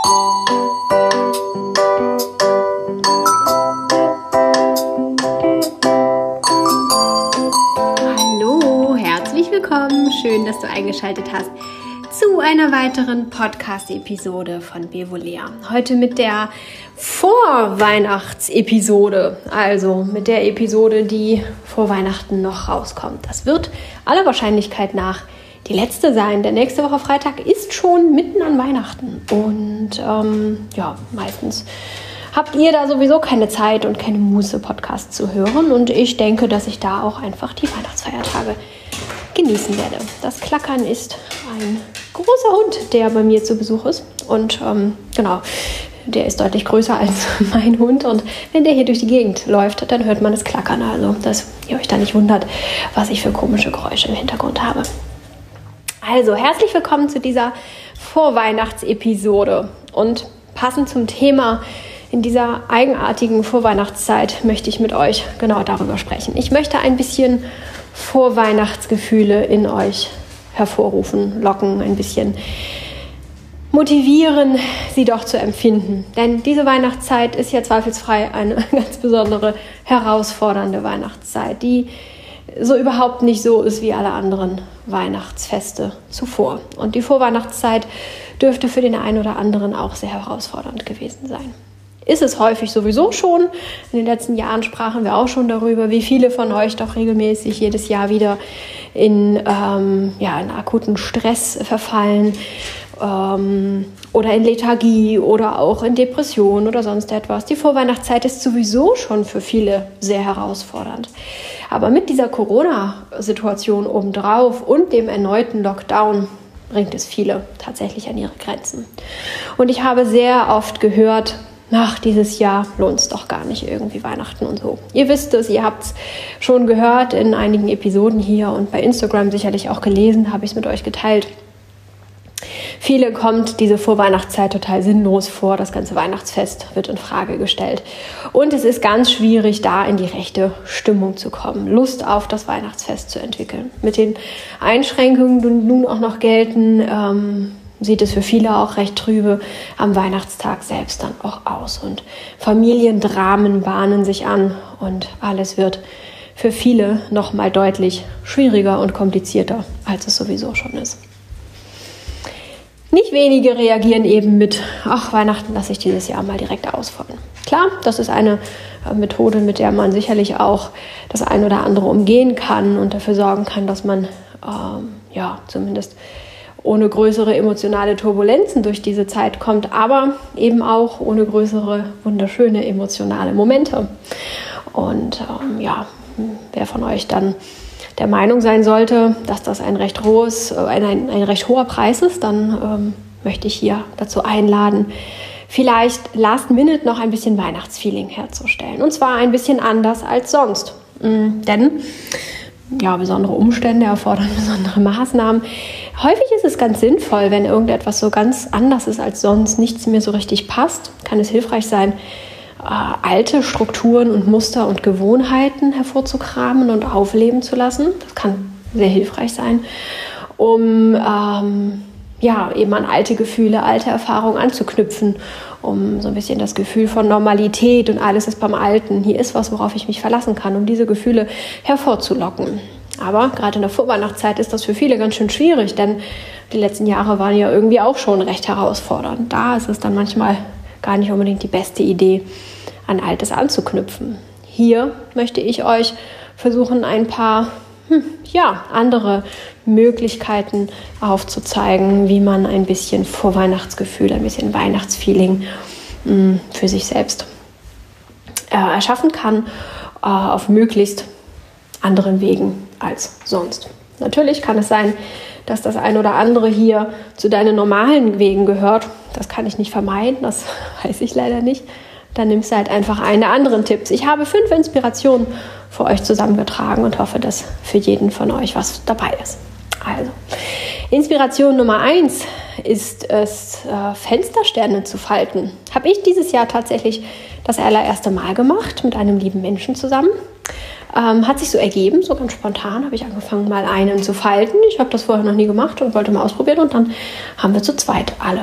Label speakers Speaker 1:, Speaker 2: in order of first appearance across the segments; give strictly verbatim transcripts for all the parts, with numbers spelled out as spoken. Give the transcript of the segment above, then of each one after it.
Speaker 1: Hallo, herzlich willkommen. Schön, dass du eingeschaltet hast zu einer weiteren Podcast-Episode von Bevolea. Heute mit der Vorweihnachtsepisode, also mit der Episode, die vor Weihnachten noch rauskommt. Das wird aller Wahrscheinlichkeit nach die letzte sein. Der nächste Woche Freitag ist schon mitten an Weihnachten und ähm, ja, meistens habt ihr da sowieso keine Zeit und keine Muße, Podcasts zu hören, und ich denke, dass ich da auch einfach die Weihnachtsfeiertage genießen werde. Das Klackern ist ein großer Hund, der bei mir zu Besuch ist, und ähm, genau, der ist deutlich größer als mein Hund, und wenn der hier durch die Gegend läuft, dann hört man das Klackern, also dass ihr euch da nicht wundert, was ich für komische Geräusche im Hintergrund habe. Also, herzlich willkommen zu dieser Vorweihnachtsepisode, und passend zum Thema in dieser eigenartigen Vorweihnachtszeit möchte ich mit euch genau darüber sprechen. Ich möchte ein bisschen Vorweihnachtsgefühle in euch hervorrufen, locken, ein bisschen motivieren, sie doch zu empfinden. Denn diese Weihnachtszeit ist ja zweifelsfrei eine ganz besondere, herausfordernde Weihnachtszeit, die so überhaupt nicht so ist wie alle anderen Weihnachtsfeste zuvor. Und die Vorweihnachtszeit dürfte für den einen oder anderen auch sehr herausfordernd gewesen sein. Ist es häufig sowieso schon. In den letzten Jahren sprachen wir auch schon darüber, wie viele von euch doch regelmäßig jedes Jahr wieder in, ähm, ja, in akuten Stress verfallen ähm, oder in Lethargie oder auch in Depression oder sonst etwas. Die Vorweihnachtszeit ist sowieso schon für viele sehr herausfordernd. Aber mit dieser Corona-Situation obendrauf und dem erneuten Lockdown bringt es viele tatsächlich an ihre Grenzen. Und ich habe sehr oft gehört, ach, dieses Jahr lohnt es doch gar nicht, irgendwie Weihnachten und so. Ihr wisst es, ihr habt es schon gehört in einigen Episoden hier und bei Instagram sicherlich auch gelesen, habe ich es mit euch geteilt. Viele kommt diese Vorweihnachtszeit total sinnlos vor, das ganze Weihnachtsfest wird in Frage gestellt. Und es ist ganz schwierig, da in die rechte Stimmung zu kommen, Lust auf das Weihnachtsfest zu entwickeln. Mit den Einschränkungen, die nun auch noch gelten, ähm, sieht es für viele auch recht trübe am Weihnachtstag selbst dann auch aus. Und Familiendramen bahnen sich an und alles wird für viele noch mal deutlich schwieriger und komplizierter, als es sowieso schon ist. Nicht wenige reagieren eben mit, ach, Weihnachten lasse ich dieses Jahr mal direkt ausfallen. Klar, das ist eine Methode, mit der man sicherlich auch das ein oder andere umgehen kann und dafür sorgen kann, dass man ähm, ja zumindest ohne größere emotionale Turbulenzen durch diese Zeit kommt, aber eben auch ohne größere, wunderschöne emotionale Momente. Und ähm, ja, wer von euch dann der Meinung sein sollte, dass das ein recht hohes, ein, ein, ein recht hoher Preis ist, dann ähm, möchte ich hier dazu einladen, vielleicht last minute noch ein bisschen Weihnachtsfeeling herzustellen. Und zwar ein bisschen anders als sonst. Mhm, denn ja, besondere Umstände erfordern besondere Maßnahmen. Häufig ist es ganz sinnvoll, wenn irgendetwas so ganz anders ist als sonst, nichts mehr so richtig passt, kann es hilfreich sein, äh, alte Strukturen und Muster und Gewohnheiten hervorzukramen und aufleben zu lassen. Das kann sehr hilfreich sein, um ähm, ja, eben an alte Gefühle, alte Erfahrungen anzuknüpfen, um so ein bisschen das Gefühl von Normalität und alles ist beim Alten, hier ist was, worauf ich mich verlassen kann, um diese Gefühle hervorzulocken. Aber gerade in der Vorweihnachtszeit ist das für viele ganz schön schwierig, denn die letzten Jahre waren ja irgendwie auch schon recht herausfordernd. Da ist es dann manchmal gar nicht unbedingt die beste Idee, an Altes anzuknüpfen. Hier möchte ich euch versuchen, ein paar hm, ja, andere Möglichkeiten aufzuzeigen, wie man ein bisschen Vorweihnachtsgefühl, ein bisschen Weihnachtsfeeling mh, für sich selbst äh, erschaffen kann, äh, auf möglichst anderen Wegen als sonst. Natürlich kann es sein, dass das ein oder andere hier zu deinen normalen Wegen gehört. Das kann ich nicht vermeiden, das weiß ich leider nicht. Dann nimmst du halt einfach einen der anderen Tipps. Ich habe fünf Inspirationen für euch zusammengetragen und hoffe, dass für jeden von euch was dabei ist. Also, Inspiration Nummer eins ist es, äh, Fenstersterne zu falten. Habe ich dieses Jahr tatsächlich das allererste Mal gemacht mit einem lieben Menschen zusammen. Ähm, hat sich so ergeben, so ganz spontan habe ich angefangen, mal einen zu falten. Ich habe das vorher noch nie gemacht und wollte mal ausprobieren und dann haben wir zu zweit alle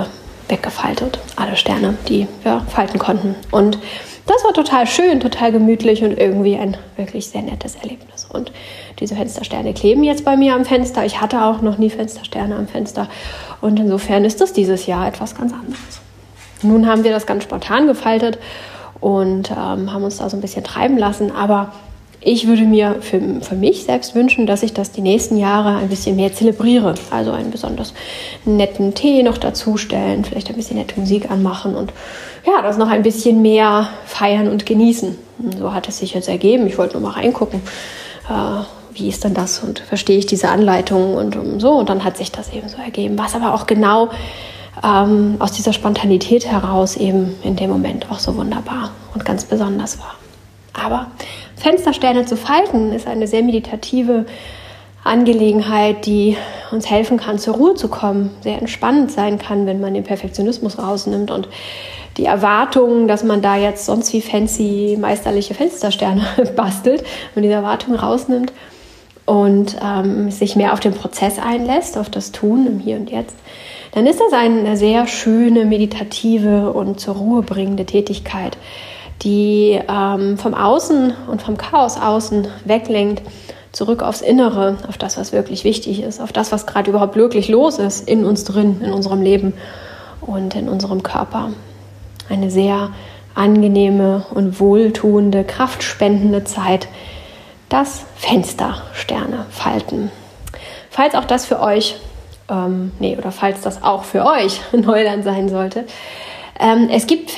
Speaker 1: weggefaltet. Alle Sterne, die wir falten konnten. Und das war total schön, total gemütlich und irgendwie ein wirklich sehr nettes Erlebnis. Und diese Fenstersterne kleben jetzt bei mir am Fenster. Ich hatte auch noch nie Fenstersterne am Fenster. Und insofern ist das dieses Jahr etwas ganz anderes. Nun haben wir das ganz spontan gefaltet und ähm, haben uns da so ein bisschen treiben lassen. Aber ich würde mir für, für mich selbst wünschen, dass ich das die nächsten Jahre ein bisschen mehr zelebriere. Also einen besonders netten Tee noch dazustellen, vielleicht ein bisschen nette Musik anmachen und ja, das noch ein bisschen mehr feiern und genießen. Und so hat es sich jetzt ergeben. Ich wollte nur mal reingucken, äh, wie ist denn das und verstehe ich diese Anleitungen und um, so. Und dann hat sich das eben so ergeben, was aber auch genau ähm, aus dieser Spontanität heraus eben in dem Moment auch so wunderbar und ganz besonders war. Aber Fenstersterne zu falten ist eine sehr meditative Angelegenheit, die uns helfen kann, zur Ruhe zu kommen, sehr entspannend sein kann, wenn man den Perfektionismus rausnimmt und die Erwartungen, dass man da jetzt sonst wie fancy meisterliche Fenstersterne bastelt und diese Erwartungen rausnimmt und ähm, sich mehr auf den Prozess einlässt, auf das Tun im Hier und Jetzt, dann ist das eine sehr schöne, meditative und zur Ruhe bringende Tätigkeit, die ähm, vom Außen und vom Chaos außen weglenkt, zurück aufs Innere, auf das, was wirklich wichtig ist, auf das, was gerade überhaupt wirklich los ist in uns drin, in unserem Leben und in unserem Körper. Eine sehr angenehme und wohltuende, kraftspendende Zeit, das Fenstersterne falten. Falls auch das für euch, ähm, nee, oder falls das auch für euch Neuland sein sollte, ähm, es gibt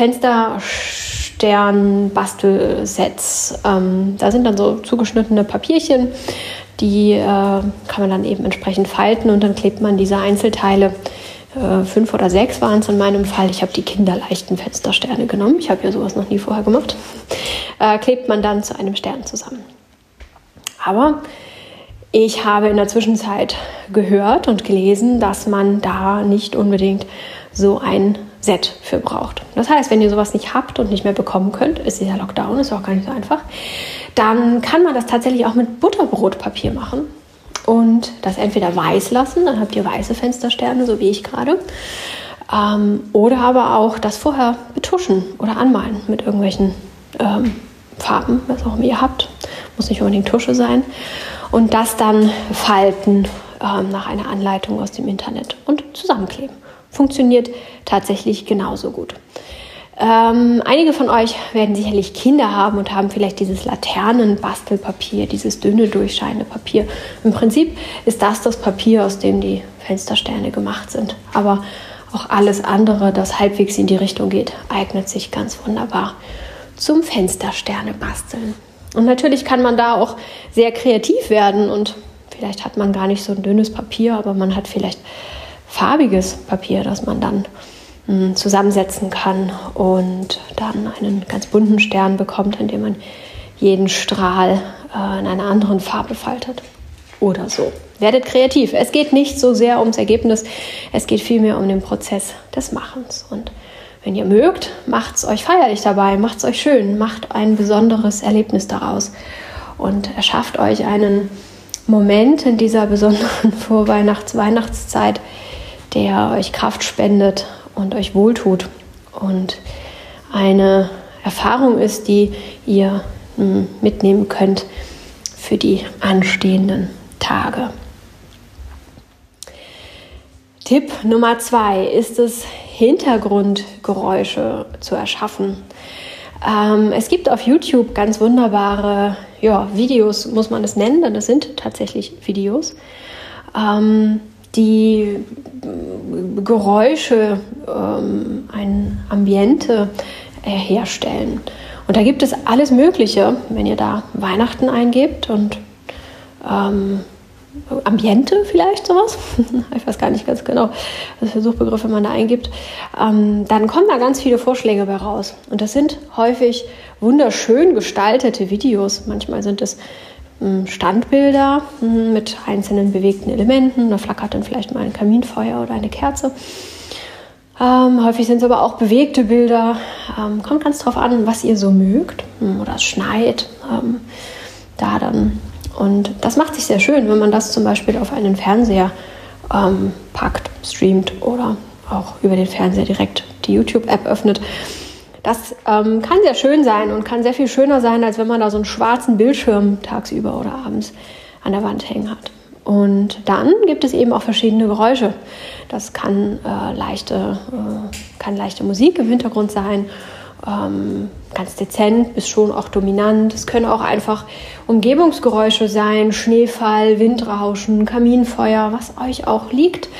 Speaker 1: Fensterstern-Bastelsets. Ähm, da sind dann so zugeschnittene Papierchen, die äh, kann man dann eben entsprechend falten und dann klebt man diese Einzelteile. Äh, fünf oder sechs waren es in meinem Fall. Ich habe die kinderleichten Fenstersterne genommen. Ich habe ja sowas noch nie vorher gemacht. Äh, klebt man dann zu einem Stern zusammen. Aber ich habe in der Zwischenzeit gehört und gelesen, dass man da nicht unbedingt so ein Set für braucht. Das heißt, wenn ihr sowas nicht habt und nicht mehr bekommen könnt, ist dieser Lockdown, ist auch gar nicht so einfach, dann kann man das tatsächlich auch mit Butterbrotpapier machen und das entweder weiß lassen, dann habt ihr weiße Fenstersterne, so wie ich gerade, ähm, oder aber auch das vorher betuschen oder anmalen mit irgendwelchen ähm, Farben, was auch immer ihr habt, muss nicht unbedingt Tusche sein, und das dann falten ähm, nach einer Anleitung aus dem Internet und zusammenkleben. Funktioniert tatsächlich genauso gut. Ähm, einige von euch werden sicherlich Kinder haben und haben vielleicht dieses Laternenbastelpapier, dieses dünne, durchscheinende Papier. Im Prinzip ist das das Papier, aus dem die Fenstersterne gemacht sind. Aber auch alles andere, das halbwegs in die Richtung geht, eignet sich ganz wunderbar zum Fenstersterne basteln. Und natürlich kann man da auch sehr kreativ werden und vielleicht hat man gar nicht so ein dünnes Papier, aber man hat vielleicht farbiges Papier, das man dann mh, zusammensetzen kann und dann einen ganz bunten Stern bekommt, indem man jeden Strahl äh, in einer anderen Farbe faltet oder so. Werdet kreativ. Es geht nicht so sehr ums Ergebnis, es geht vielmehr um den Prozess des Machens. Und wenn ihr mögt, macht es euch feierlich dabei, macht es euch schön, macht ein besonderes Erlebnis daraus und erschafft euch einen Moment in dieser besonderen Vorweihnachts-Weihnachtszeit, der euch Kraft spendet und euch wohltut und eine Erfahrung ist, die ihr mh, mitnehmen könnt für die anstehenden Tage. Tipp Nummer zwei ist es, Hintergrundgeräusche zu erschaffen. Ähm, es gibt auf YouTube ganz wunderbare ja, Videos, muss man es nennen, denn das sind tatsächlich Videos, ähm, die Geräusche, ähm, ein Ambiente äh, herstellen. Und da gibt es alles Mögliche, wenn ihr da Weihnachten eingebt und ähm, Ambiente vielleicht sowas, ich weiß gar nicht ganz genau, was für Suchbegriffe man da eingibt, ähm, dann kommen da ganz viele Vorschläge bei raus. Und das sind häufig wunderschön gestaltete Videos. Manchmal sind es ähm, Standbilder ähm, mit einzelnen bewegten Elementen. Da flackert dann vielleicht mal ein Kaminfeuer oder eine Kerze. Ähm, häufig sind es aber auch bewegte Bilder. Ähm, kommt ganz drauf an, was ihr so mögt. Ähm, oder es schneit. Ähm, da dann Und das macht sich sehr schön, wenn man das zum Beispiel auf einen Fernseher ähm, packt, streamt oder auch über den Fernseher direkt die YouTube-App öffnet. Das ähm, kann sehr schön sein und kann sehr viel schöner sein, als wenn man da so einen schwarzen Bildschirm tagsüber oder abends an der Wand hängen hat. Und dann gibt es eben auch verschiedene Geräusche. Das kann, äh, leichte, äh, kann leichte Musik im Hintergrund sein, ähm, ganz dezent bis schon auch dominant. Es können auch einfach Umgebungsgeräusche sein, Schneefall, Windrauschen, Kaminfeuer, was euch auch liegt.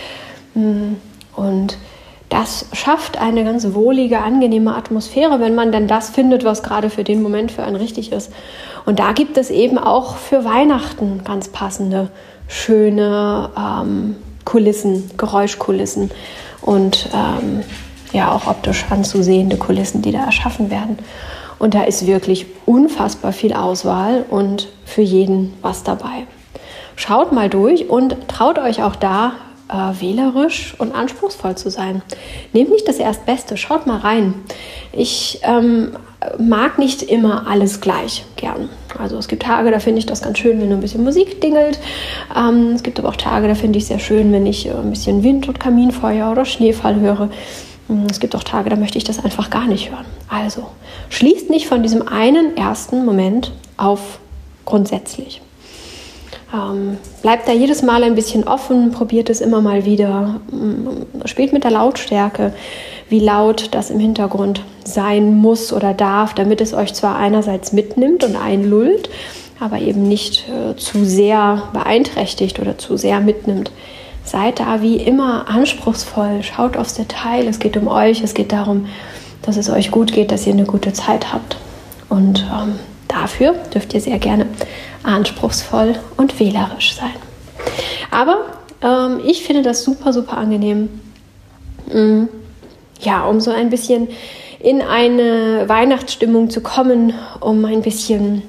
Speaker 1: Und das schafft eine ganz wohlige, angenehme Atmosphäre, wenn man dann das findet, was gerade für den Moment für einen richtig ist. Und da gibt es eben auch für Weihnachten ganz passende, schöne ähm, Kulissen, Geräuschkulissen und ähm, ja auch optisch anzusehende Kulissen, die da erschaffen werden. Und da ist wirklich unfassbar viel Auswahl und für jeden was dabei. Schaut mal durch und traut euch auch da, Äh, wählerisch und anspruchsvoll zu sein. Nehmt nicht das Erstbeste, schaut mal rein. Ich ähm, mag nicht immer alles gleich gern. Also es gibt Tage, da finde ich das ganz schön, wenn ein bisschen Musik dingelt. Ähm, es gibt aber auch Tage, da finde ich es sehr schön, wenn ich äh, ein bisschen Wind und Kaminfeuer oder Schneefall höre. Es gibt auch Tage, da möchte ich das einfach gar nicht hören. Also schließt nicht von diesem einen ersten Moment auf grundsätzlich. Ähm, bleibt da jedes Mal ein bisschen offen, probiert es immer mal wieder, spielt mit der Lautstärke, wie laut das im Hintergrund sein muss oder darf, damit es euch zwar einerseits mitnimmt und einlullt, aber eben nicht äh, zu sehr beeinträchtigt oder zu sehr mitnimmt. Seid da wie immer anspruchsvoll, schaut aufs Detail, es geht um euch, es geht darum, dass es euch gut geht, dass ihr eine gute Zeit habt. Und ähm, dafür dürft ihr sehr gerne anspruchsvoll und wählerisch sein. Aber ähm, ich finde das super, super angenehm, ähm, ja, um so ein bisschen in eine Weihnachtsstimmung zu kommen, um ein bisschen,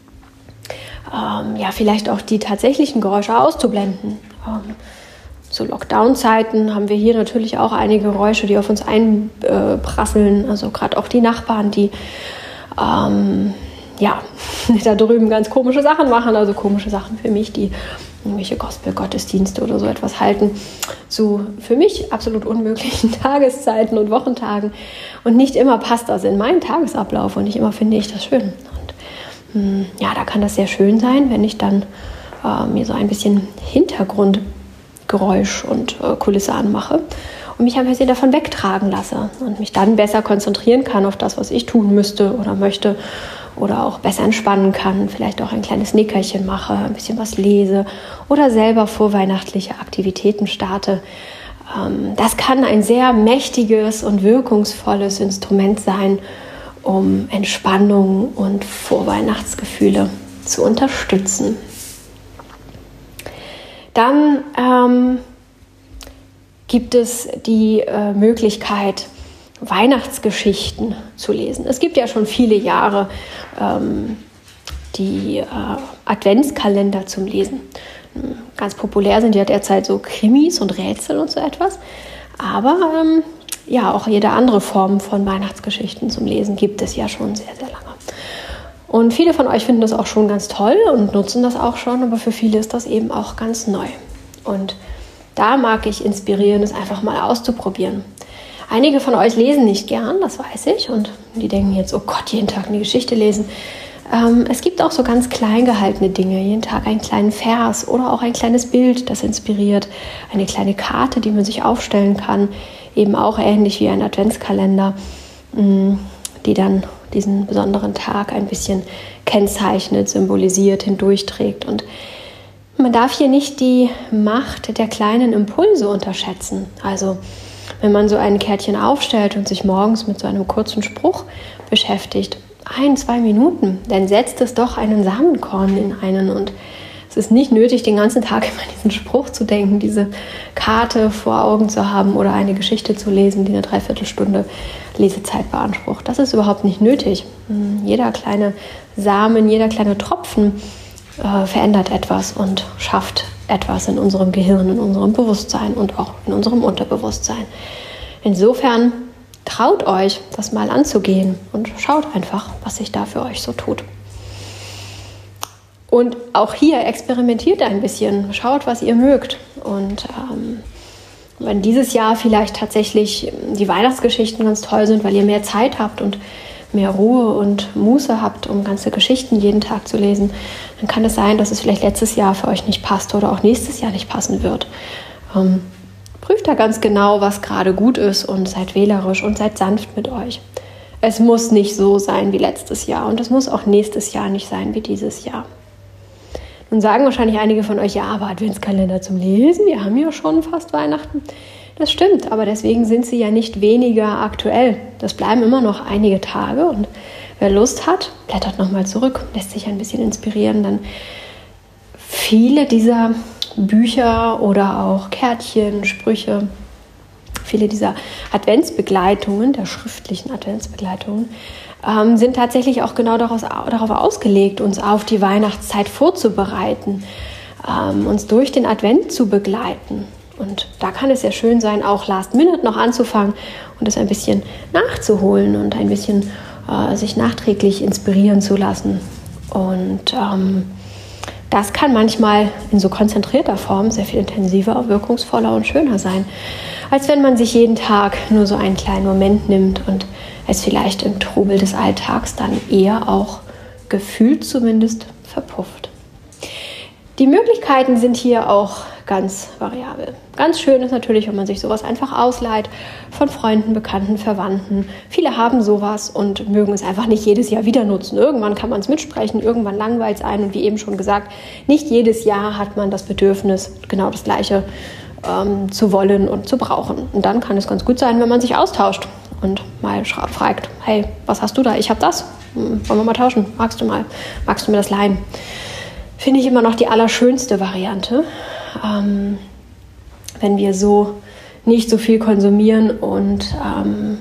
Speaker 1: ähm, ja, vielleicht auch die tatsächlichen Geräusche auszublenden. Ähm, zu Lockdown-Zeiten haben wir hier natürlich auch einige Geräusche, die auf uns einprasseln, also gerade auch die Nachbarn, die ähm, ja, da drüben ganz komische Sachen machen, also komische Sachen für mich, die irgendwelche Gospel-Gottesdienste oder so etwas halten, zu für mich absolut unmöglichen Tageszeiten und Wochentagen. Und nicht immer passt das in meinen Tagesablauf und nicht immer finde ich das schön. Und mh, ja, da kann das sehr schön sein, wenn ich dann äh, mir so ein bisschen Hintergrundgeräusch und äh, Kulisse anmache und mich ein bisschen davon wegtragen lasse und mich dann besser konzentrieren kann auf das, was ich tun müsste oder möchte, oder auch besser entspannen kann, vielleicht auch ein kleines Nickerchen mache, ein bisschen was lese oder selber vorweihnachtliche Aktivitäten starte. Das kann ein sehr mächtiges und wirkungsvolles Instrument sein, um Entspannung und Vorweihnachtsgefühle zu unterstützen. Dann ähm, gibt es die äh, Möglichkeit, Weihnachtsgeschichten zu lesen. Es gibt ja schon viele Jahre ähm, die äh, Adventskalender zum Lesen. Ganz populär sind ja derzeit so Krimis und Rätsel und so etwas. Aber ähm, ja, auch jede andere Form von Weihnachtsgeschichten zum Lesen gibt es ja schon sehr, sehr lange. Und viele von euch finden das auch schon ganz toll und nutzen das auch schon, aber für viele ist das eben auch ganz neu. Und da mag ich inspirieren, es einfach mal auszuprobieren. Einige von euch lesen nicht gern, das weiß ich, und die denken jetzt, oh Gott, jeden Tag eine Geschichte lesen. Ähm, es gibt auch so ganz klein gehaltene Dinge, jeden Tag einen kleinen Vers oder auch ein kleines Bild, das inspiriert, eine kleine Karte, die man sich aufstellen kann, eben auch ähnlich wie ein Adventskalender, mh, die dann diesen besonderen Tag ein bisschen kennzeichnet, symbolisiert, hindurchträgt. Und man darf hier nicht die Macht der kleinen Impulse unterschätzen. Also wenn man so ein Kärtchen aufstellt und sich morgens mit so einem kurzen Spruch beschäftigt, ein, zwei Minuten, dann setzt es doch einen Samenkorn in einen und es ist nicht nötig, den ganzen Tag immer diesen Spruch zu denken, diese Karte vor Augen zu haben oder eine Geschichte zu lesen, die eine Dreiviertelstunde Lesezeit beansprucht. Das ist überhaupt nicht nötig. Jeder kleine Samen, jeder kleine Tropfen äh, verändert etwas und schafft etwas in unserem Gehirn, in unserem Bewusstsein und auch in unserem Unterbewusstsein. Insofern traut euch, das mal anzugehen und schaut einfach, was sich da für euch so tut. Und auch hier experimentiert ein bisschen, schaut, was ihr mögt und ähm, Wenn dieses Jahr vielleicht tatsächlich die Weihnachtsgeschichten ganz toll sind, weil ihr mehr Zeit habt und mehr Ruhe und Muße habt, um ganze Geschichten jeden Tag zu lesen, dann kann es sein, dass es vielleicht letztes Jahr für euch nicht passt oder auch nächstes Jahr nicht passen wird. Ähm, prüft da ganz genau, was gerade gut ist und seid wählerisch und seid sanft mit euch. Es muss nicht so sein wie letztes Jahr und es muss auch nächstes Jahr nicht sein wie dieses Jahr. Nun sagen wahrscheinlich einige von euch, ja, aber Adventskalender zum Lesen, wir haben ja schon fast Weihnachten. Das stimmt, aber deswegen sind sie ja nicht weniger aktuell. Das bleiben immer noch einige Tage und wer Lust hat, blättert nochmal zurück, lässt sich ein bisschen inspirieren. Dann viele dieser Bücher oder auch Kärtchen, Sprüche, viele dieser Adventsbegleitungen, der schriftlichen Adventsbegleitungen, ähm, sind tatsächlich auch genau daraus, darauf ausgelegt, uns auf die Weihnachtszeit vorzubereiten, ähm, uns durch den Advent zu begleiten. Und da kann es sehr schön sein, auch Last Minute noch anzufangen und es ein bisschen nachzuholen und ein bisschen äh, sich nachträglich inspirieren zu lassen. Und ähm, das kann manchmal in so konzentrierter Form sehr viel intensiver, wirkungsvoller und schöner sein, als wenn man sich jeden Tag nur so einen kleinen Moment nimmt und es vielleicht im Trubel des Alltags dann eher auch gefühlt zumindest verpufft. Die Möglichkeiten sind hier auch ganz variabel. Ganz schön ist natürlich, wenn man sich sowas einfach ausleiht von Freunden, Bekannten, Verwandten. Viele haben sowas und mögen es einfach nicht jedes Jahr wieder nutzen. Irgendwann kann man es mitsprechen, irgendwann langweilt es einen und wie eben schon gesagt, nicht jedes Jahr hat man das Bedürfnis, genau das Gleiche ähm, zu wollen und zu brauchen. Und dann kann es ganz gut sein, wenn man sich austauscht und mal fragt, hey, was hast du da? Ich habe das. Wollen wir mal tauschen? Magst du mal? Magst du mir das leihen? Finde ich immer noch die allerschönste Variante, ähm, wenn wir so nicht so viel konsumieren und ähm,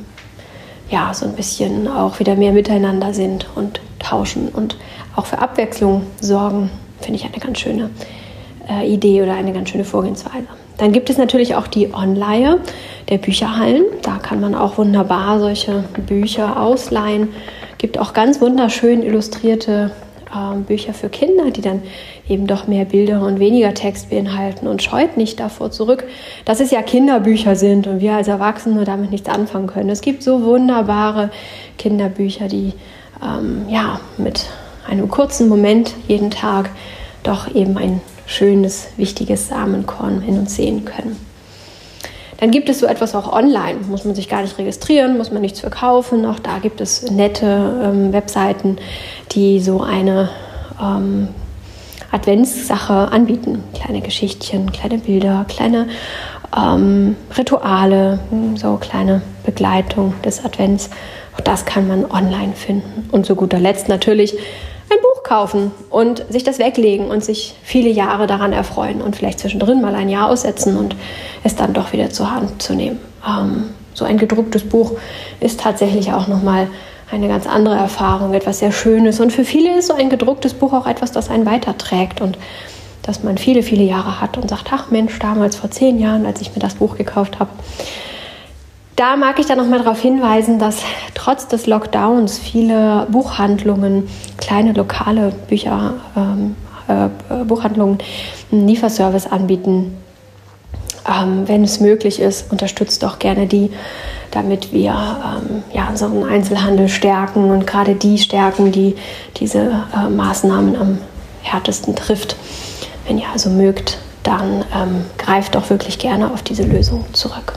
Speaker 1: ja, so ein bisschen auch wieder mehr miteinander sind und tauschen und auch für Abwechslung sorgen, finde ich eine ganz schöne äh, Idee oder eine ganz schöne Vorgehensweise. Dann gibt es natürlich auch die Online der Bücherhallen. Da kann man auch wunderbar solche Bücher ausleihen. Gibt auch ganz wunderschön illustrierte Bücher für Kinder, die dann eben doch mehr Bilder und weniger Text beinhalten und scheut nicht davor zurück, dass es ja Kinderbücher sind und wir als Erwachsene damit nichts anfangen können. Es gibt so wunderbare Kinderbücher, die ähm, ja mit einem kurzen Moment jeden Tag doch eben ein schönes, wichtiges Samenkorn in uns sehen können. Dann gibt es so etwas auch online, muss man sich gar nicht registrieren, muss man nichts für kaufen. Auch da gibt es nette ähm, Webseiten, die so eine ähm, Adventssache anbieten. Kleine Geschichtchen, kleine Bilder, kleine ähm, Rituale, so kleine Begleitung des Advents. Auch das kann man online finden. Und zu guter Letzt natürlich ein Buch kaufen und sich das weglegen und sich viele Jahre daran erfreuen und vielleicht zwischendrin mal ein Jahr aussetzen und es dann doch wieder zur Hand zu nehmen. Ähm, so ein gedrucktes Buch ist tatsächlich auch nochmal eine ganz andere Erfahrung, etwas sehr Schönes. Und für viele ist so ein gedrucktes Buch auch etwas, das einen weiterträgt und das man viele, viele Jahre hat und sagt, ach Mensch, damals vor zehn Jahren, als ich mir das Buch gekauft habe. Da mag ich dann noch mal darauf hinweisen, dass trotz des Lockdowns viele Buchhandlungen, kleine lokale Bücher, ähm, äh, Buchhandlungen einen Lieferservice anbieten. Ähm, wenn es möglich ist, unterstützt doch gerne die, damit wir ähm, ja, unseren Einzelhandel stärken und gerade die stärken, die diese äh, Maßnahmen am härtesten trifft. Wenn ihr also mögt, dann ähm, greift doch wirklich gerne auf diese Lösung zurück.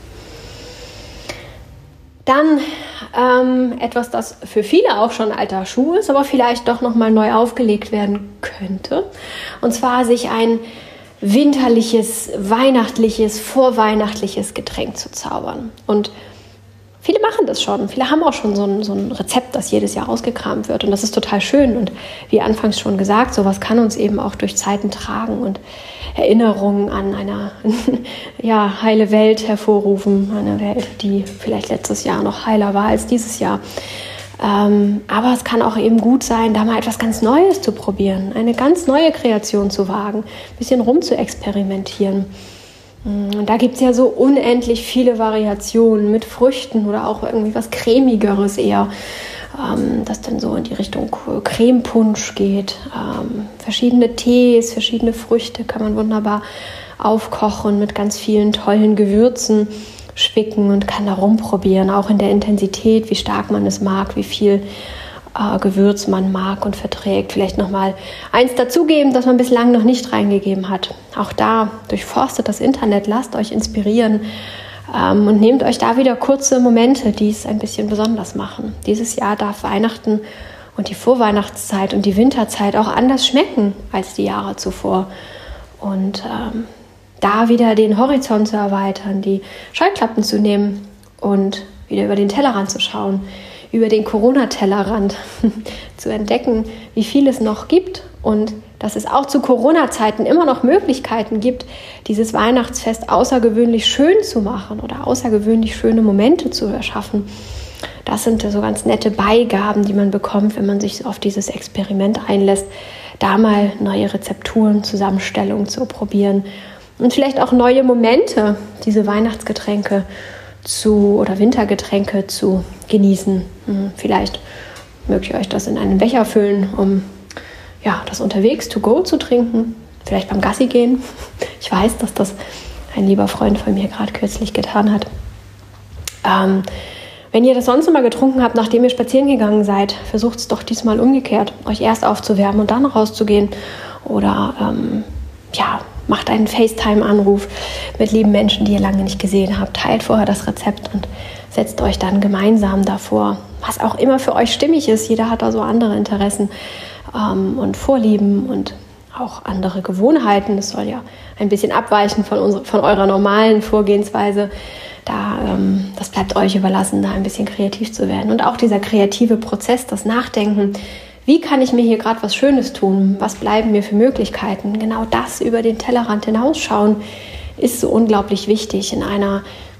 Speaker 1: Dann ähm, etwas, das für viele auch schon alter Schuh ist, aber vielleicht doch nochmal neu aufgelegt werden könnte. Und zwar sich ein winterliches, weihnachtliches, vorweihnachtliches Getränk zu zaubern. Und viele machen das schon. Viele haben auch schon so ein, so ein Rezept, das jedes Jahr ausgekramt wird. Und das ist total schön. Und wie anfangs schon gesagt, sowas kann uns eben auch durch Zeiten tragen und Erinnerungen an eine ja, heile Welt hervorrufen. Eine Welt, die vielleicht letztes Jahr noch heiler war als dieses Jahr. Ähm, aber es kann auch eben gut sein, da mal etwas ganz Neues zu probieren, eine ganz neue Kreation zu wagen, ein bisschen rum zu experimentieren. Und da gibt es ja so unendlich viele Variationen mit Früchten oder auch irgendwie was Cremigeres eher, ähm, das dann so in die Richtung Cremepunsch geht. Ähm, verschiedene Tees, verschiedene Früchte kann man wunderbar aufkochen mit ganz vielen tollen Gewürzen, spicken und kann da rumprobieren, auch in der Intensität, wie stark man es mag, wie viel äh, Gewürz man mag und verträgt. Vielleicht nochmal eins dazugeben, das man bislang noch nicht reingegeben hat. Auch da durchforstet das Internet, lasst euch inspirieren ähm, und nehmt euch da wieder kurze Momente, die es ein bisschen besonders machen. Dieses Jahr darf Weihnachten und die Vorweihnachtszeit und die Winterzeit auch anders schmecken als die Jahre zuvor. Und ähm, da wieder den Horizont zu erweitern, die Scheuklappen zu nehmen und wieder über den Tellerrand zu schauen, über den Corona-Tellerrand zu entdecken, wie viel es noch gibt und dass es auch zu Corona-Zeiten immer noch Möglichkeiten gibt, dieses Weihnachtsfest außergewöhnlich schön zu machen oder außergewöhnlich schöne Momente zu erschaffen. Das sind so ganz nette Beigaben, die man bekommt, wenn man sich auf dieses Experiment einlässt, da mal neue Rezepturen, Zusammenstellungen zu probieren und vielleicht auch neue Momente, diese Weihnachtsgetränke zu oder Wintergetränke zu genießen. Vielleicht mögt ihr euch das in einen Becher füllen, um ja, das unterwegs to go zu trinken, vielleicht beim Gassi gehen. Ich weiß, dass das ein lieber Freund von mir gerade kürzlich getan hat. Ähm, wenn ihr das sonst immer getrunken habt, nachdem ihr spazieren gegangen seid, versucht es doch diesmal umgekehrt, euch erst aufzuwärmen und dann rauszugehen. Oder ähm, ja, macht einen FaceTime-Anruf mit lieben Menschen, die ihr lange nicht gesehen habt. Teilt vorher das Rezept und setzt euch dann gemeinsam davor. Was auch immer für euch stimmig ist. Jeder hat da so andere Interessen ähm, und Vorlieben und auch andere Gewohnheiten. Das soll ja ein bisschen abweichen von, unserer, von eurer normalen Vorgehensweise. Da, ähm, das bleibt euch überlassen, da ein bisschen kreativ zu werden. Und auch dieser kreative Prozess, das Nachdenken, wie kann ich mir hier gerade was Schönes tun? Was bleiben mir für Möglichkeiten? Genau das über den Tellerrand hinausschauen ist so unglaublich wichtig in einer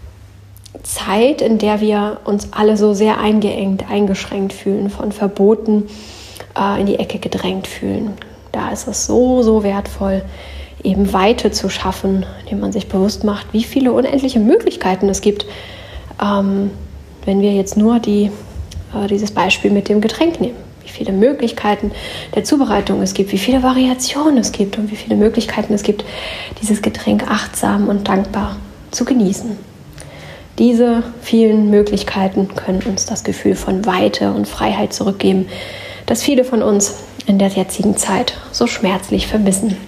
Speaker 1: Zeit, in der wir uns alle so sehr eingeengt, eingeschränkt fühlen, von Verboten äh, in die Ecke gedrängt fühlen. Da ist es so, so wertvoll, eben Weite zu schaffen, indem man sich bewusst macht, wie viele unendliche Möglichkeiten es gibt, ähm, wenn wir jetzt nur die, äh, dieses Beispiel mit dem Getränk nehmen. Wie viele Möglichkeiten der Zubereitung es gibt, wie viele Variationen es gibt und wie viele Möglichkeiten es gibt, dieses Getränk achtsam und dankbar zu genießen. Diese vielen Möglichkeiten können uns das Gefühl von Weite und Freiheit zurückgeben, das viele von uns in der jetzigen Zeit so schmerzlich vermissen.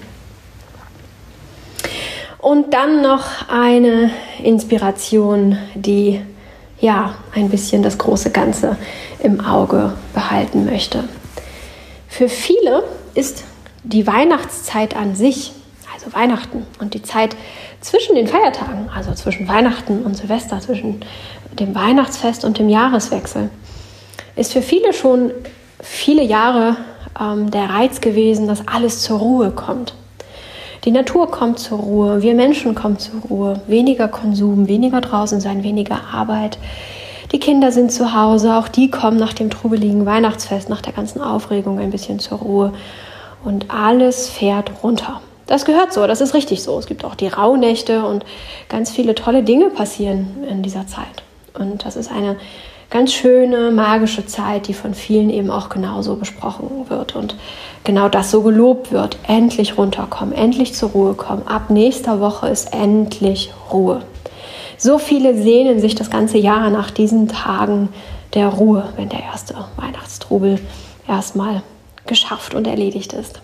Speaker 1: Und dann noch eine Inspiration, die ja ein bisschen das große Ganze im Auge behalten möchte. Für viele ist die Weihnachtszeit an sich, also Weihnachten und die Zeit zwischen den Feiertagen, also zwischen Weihnachten und Silvester, zwischen dem Weihnachtsfest und dem Jahreswechsel, ist für viele schon viele Jahre ähm, der Reiz gewesen, dass alles zur Ruhe kommt. Die Natur kommt zur Ruhe, wir Menschen kommen zur Ruhe, weniger Konsum, weniger draußen sein, weniger Arbeit. Die Kinder sind zu Hause, auch die kommen nach dem trubeligen Weihnachtsfest, nach der ganzen Aufregung ein bisschen zur Ruhe und alles fährt runter. Das gehört so, das ist richtig so. Es gibt auch die Rauhnächte und ganz viele tolle Dinge passieren in dieser Zeit. Und das ist eine ganz schöne, magische Zeit, die von vielen eben auch genauso besprochen wird und genau das so gelobt wird. Endlich runterkommen, endlich zur Ruhe kommen. Ab nächster Woche ist endlich Ruhe. So viele sehnen sich das ganze Jahr nach diesen Tagen der Ruhe, wenn der erste Weihnachtstrubel erstmal geschafft und erledigt ist.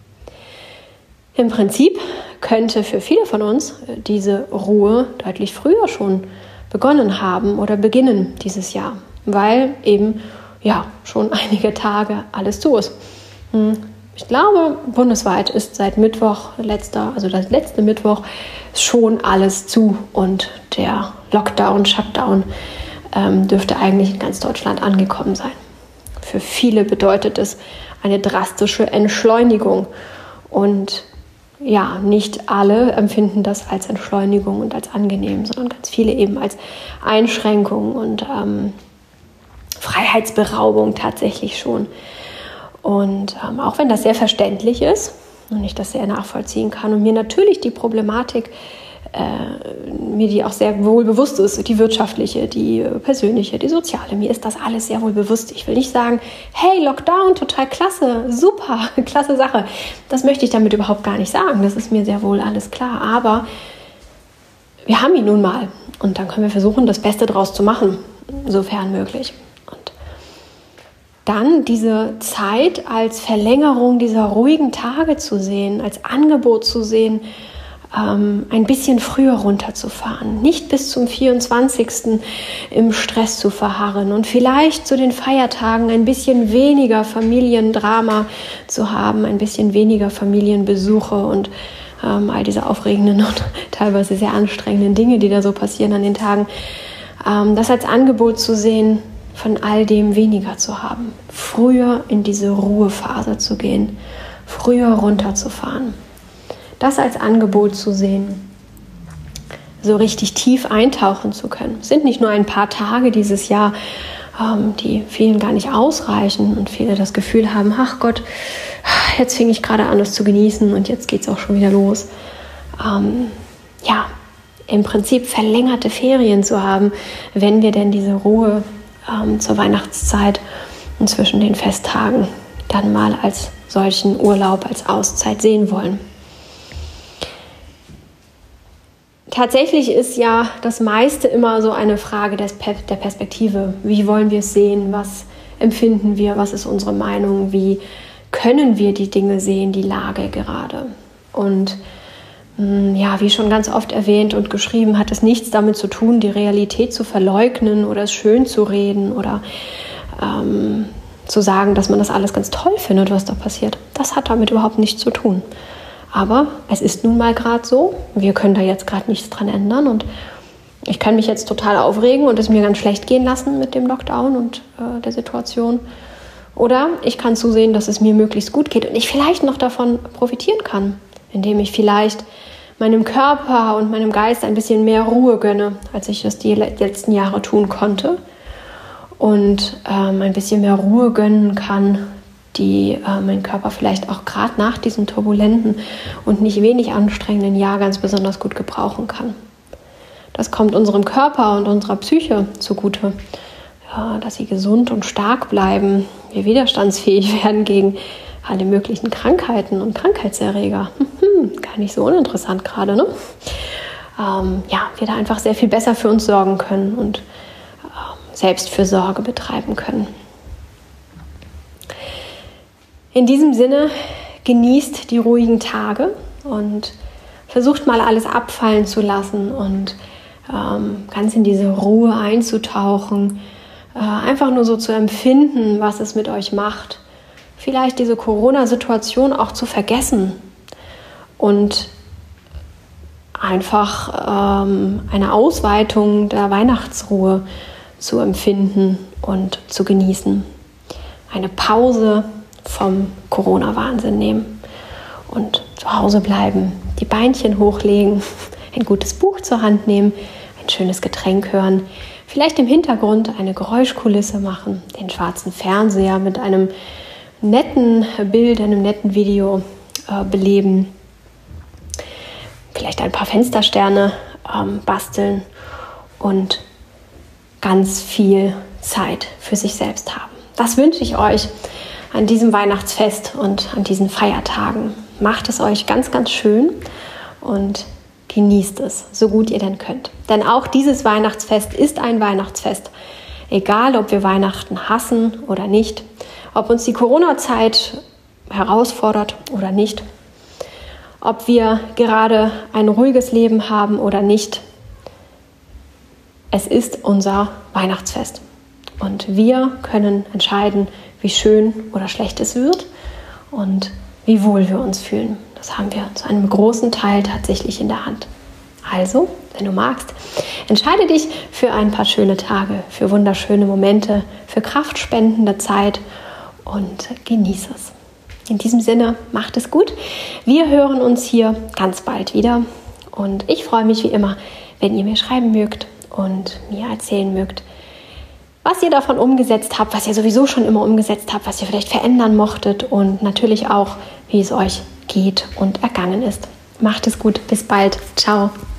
Speaker 1: Im Prinzip könnte für viele von uns diese Ruhe deutlich früher schon begonnen haben oder beginnen dieses Jahr, weil eben ja schon einige Tage alles zu ist. Ich glaube, bundesweit ist seit Mittwoch, letzter, also das letzte Mittwoch, schon alles zu und der Lockdown, Shutdown ähm, dürfte eigentlich in ganz Deutschland angekommen sein. Für viele bedeutet es eine drastische Entschleunigung und ja, nicht alle empfinden das als Entschleunigung und als angenehm, sondern ganz viele eben als Einschränkung und ähm, Freiheitsberaubung tatsächlich schon. Und ähm, auch wenn das sehr verständlich ist und ich das sehr nachvollziehen kann und mir natürlich die Problematik äh, mir die auch sehr wohl bewusst ist, die wirtschaftliche, die persönliche, die soziale. Mir ist das alles sehr wohl bewusst. Ich will nicht sagen, hey, Lockdown, total klasse, super, klasse Sache. Das möchte ich damit überhaupt gar nicht sagen. Das ist mir sehr wohl alles klar. Aber wir haben ihn nun mal. Und dann können wir versuchen, das Beste draus zu machen, sofern möglich. Und dann diese Zeit als Verlängerung dieser ruhigen Tage zu sehen, als Angebot zu sehen, ähm, ein bisschen früher runterzufahren, nicht bis zum vierundzwanzigsten im Stress zu verharren und vielleicht zu den Feiertagen ein bisschen weniger Familiendrama zu haben, ein bisschen weniger Familienbesuche und ähm, all diese aufregenden und teilweise sehr anstrengenden Dinge, die da so passieren an den Tagen, ähm, das als Angebot zu sehen, von all dem weniger zu haben, früher in diese Ruhephase zu gehen, früher runterzufahren. Das als Angebot zu sehen, so richtig tief eintauchen zu können. Es sind nicht nur ein paar Tage dieses Jahr, ähm, die vielen gar nicht ausreichen und viele das Gefühl haben, ach Gott, jetzt fing ich gerade an, es zu genießen und jetzt geht es auch schon wieder los. Ähm, ja, im Prinzip verlängerte Ferien zu haben, wenn wir denn diese Ruhe ähm, zur Weihnachtszeit und zwischen den Festtagen dann mal als solchen Urlaub, als Auszeit sehen wollen. Tatsächlich ist ja das meiste immer so eine Frage des Pe- der Perspektive. Wie wollen wir es sehen? Was empfinden wir? Was ist unsere Meinung? Wie können wir die Dinge sehen, die Lage gerade? Und mh, ja, wie schon ganz oft erwähnt und geschrieben, hat es nichts damit zu tun, die Realität zu verleugnen oder es schön zu reden oder ähm, zu sagen, dass man das alles ganz toll findet, was da passiert. Das hat damit überhaupt nichts zu tun. Aber es ist nun mal gerade so, wir können da jetzt gerade nichts dran ändern und ich kann mich jetzt total aufregen und es mir ganz schlecht gehen lassen mit dem Lockdown und äh, der Situation. Oder ich kann zusehen, dass es mir möglichst gut geht und ich vielleicht noch davon profitieren kann, indem ich vielleicht meinem Körper und meinem Geist ein bisschen mehr Ruhe gönne, als ich das die letzten Jahre tun konnte und ähm, ein bisschen mehr Ruhe gönnen kann, die äh, mein Körper vielleicht auch gerade nach diesem turbulenten und nicht wenig anstrengenden Jahr ganz besonders gut gebrauchen kann. Das kommt unserem Körper und unserer Psyche zugute, ja, dass sie gesund und stark bleiben, wir widerstandsfähig werden gegen alle möglichen Krankheiten und Krankheitserreger. Hm, gar nicht so uninteressant gerade, ne? Ähm, ja, wir da einfach sehr viel besser für uns sorgen können und äh, Selbstfürsorge betreiben können. In diesem Sinne, genießt die ruhigen Tage und versucht mal alles abfallen zu lassen und ähm, ganz in diese Ruhe einzutauchen, äh, einfach nur so zu empfinden, was es mit euch macht. Vielleicht diese Corona-Situation auch zu vergessen und einfach ähm, eine Ausweitung der Weihnachtsruhe zu empfinden und zu genießen. Eine Pause vom Corona-Wahnsinn nehmen und zu Hause bleiben, die Beinchen hochlegen, ein gutes Buch zur Hand nehmen, ein schönes Getränk hören, vielleicht im Hintergrund eine Geräuschkulisse machen, den schwarzen Fernseher mit einem netten Bild, einem netten Video äh, beleben, vielleicht ein paar Fenstersterne ähm, basteln und ganz viel Zeit für sich selbst haben. Das wünsche ich euch an diesem Weihnachtsfest und an diesen Feiertagen. Macht es euch ganz, ganz schön und genießt es, so gut ihr denn könnt. Denn auch dieses Weihnachtsfest ist ein Weihnachtsfest. Egal, ob wir Weihnachten hassen oder nicht, ob uns die Corona-Zeit herausfordert oder nicht, ob wir gerade ein ruhiges Leben haben oder nicht. Es ist unser Weihnachtsfest. Und wir können entscheiden, wie schön oder schlecht es wird und wie wohl wir uns fühlen. Das haben wir zu einem großen Teil tatsächlich in der Hand. Also, wenn du magst, entscheide dich für ein paar schöne Tage, für wunderschöne Momente, für kraftspendende Zeit und genieße es. In diesem Sinne, macht es gut. Wir hören uns hier ganz bald wieder und ich freue mich wie immer, wenn ihr mir schreiben mögt und mir erzählen mögt, was ihr davon umgesetzt habt, was ihr sowieso schon immer umgesetzt habt, was ihr vielleicht verändern mochtet und natürlich auch, wie es euch geht und ergangen ist. Macht es gut, bis bald. Ciao.